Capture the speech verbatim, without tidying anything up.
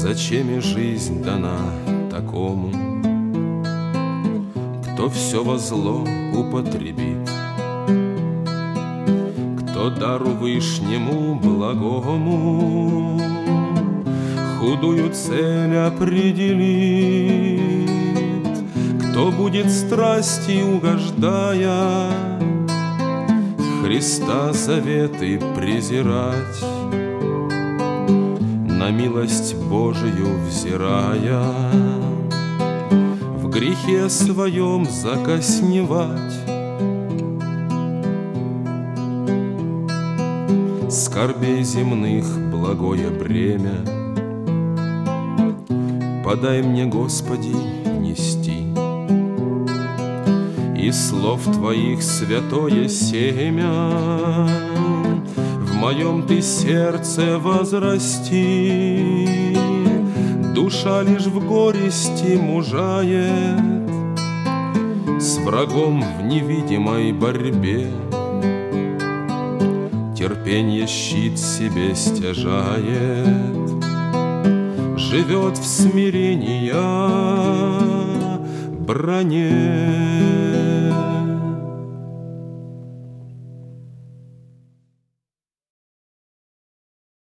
Зачем и жизнь дана такому, кто все во зло употребит, кто дару вышнему благому худую цель определит, кто будет страсти угождая Христа заветы презирать, на милость Божию взирая, в грехе своем закосневать. Скорбей земных благое бремя подай мне, Господи, нести, и слов Твоих святое семя в моем Ты сердце возрасти. Душа лишь в горести мужает, с врагом в невидимой борьбе, терпенье щит себе стяжает, живет в смирении броне.